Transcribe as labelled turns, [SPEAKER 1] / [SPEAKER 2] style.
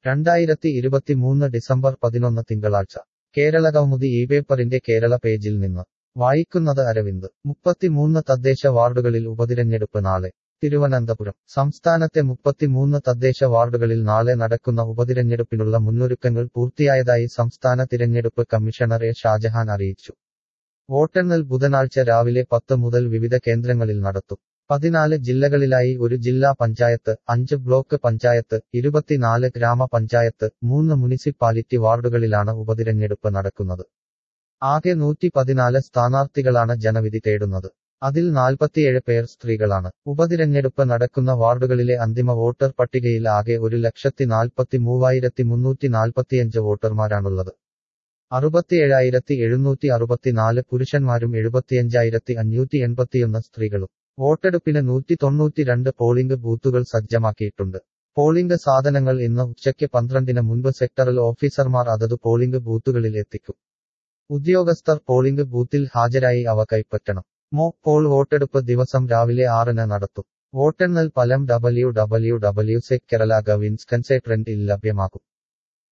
[SPEAKER 1] 2023 December 11 തിങ്കളാഴ്ച കേരളകൗമുദി ഇപേപ്പറിന്റെ കേരള പേജിൽ നിന്ന് വായിക്കുന്നത് അരവിന്ദ് 33 തദ്ദേശ വാർഡുകളിൽ ഉപതിരഞ്ഞെടുപ്പ് നാളെ തിരുവനന്തപുരം സംസ്ഥാനത്തെ 33 തദ്ദേശ വാർഡുകളിൽ നാളെ നടക്കുന്ന ഉപതിരഞ്ഞെടുപ്പിനുള്ള മുന്നൊരുക്കങ്ങൾ പൂർത്തിയായതായി സംസ്ഥാന തിരഞ്ഞെടുപ്പ് കമ്മീഷണർ എ ഷാജഹാൻ അറിയിച്ചു. വോട്ടെണ്ണൽ ബുധനാഴ്ച രാവിലെ 10 മുതൽ വിവിധ കേന്ദ്രങ്ങളിൽ നടത്തും. 14 ജില്ലകളിലായി ഒരു ജില്ലാ പഞ്ചായത്ത്, 5 ബ്ലോക്ക് പഞ്ചായത്ത്, 24 ഗ്രാമപഞ്ചായത്ത്, 3 മുനിസിപ്പാലിറ്റി വാർഡുകളിലാണ് ഉപതിരഞ്ഞെടുപ്പ് നടക്കുന്നത്. ആകെ 114 സ്ഥാനാർത്ഥികളാണ് ജനവിധി തേടുന്നത്. അതിൽ 47 പേർ സ്ത്രീകളാണ്. ഉപതിരഞ്ഞെടുപ്പ് നടക്കുന്ന വാർഡുകളിലെ അന്തിമ വോട്ടർ പട്ടികയിൽ ആകെ 1,43,345 വോട്ടർമാരാണുള്ളത്. 67,764 പുരുഷന്മാരും 75,581 സ്ത്രീകളും. വോട്ടെടുപ്പിന് 192 പോളിംഗ് ബൂത്തുകൾ സജ്ജമാക്കിയിട്ടുണ്ട്. പോളിംഗ് സാധനങ്ങൾ ഇന്ന് ഉച്ചയ്ക്ക് 12 മുൻപ് സെക്ടറൽ ഓഫീസർമാർ അതതു പോളിംഗ് ബൂത്തുകളിൽ എത്തിക്കും. ഉദ്യോഗസ്ഥർ പോളിംഗ് ബൂത്തിൽ ഹാജരായി അവ കൈപ്പറ്റണം. മോക്ക് പോൾ വോട്ടെടുപ്പ് ദിവസം രാവിലെ 6-ന് നടത്തും. വോട്ടെണ്ണൽ ഫലം www.seckerala.gov/ൽ ലഭ്യമാകും.